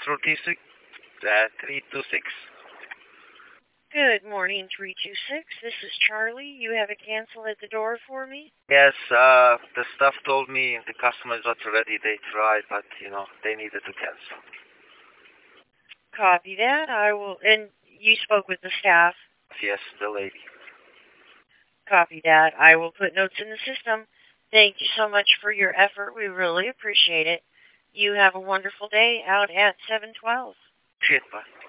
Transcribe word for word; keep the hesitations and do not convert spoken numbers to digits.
three two six. Uh, three two six. Good morning, three two six. This is Charlie. You have a cancel at the door for me? Yes, uh, the staff told me the customer is not ready. They tried, but, you know, they needed to cancel. Copy that. I will. And you spoke with the staff? Yes, the lady. Copy that. I will put notes in the system. Thank you so much for your effort. We really appreciate it. You have a wonderful day out at seven twelve. Shit, bye.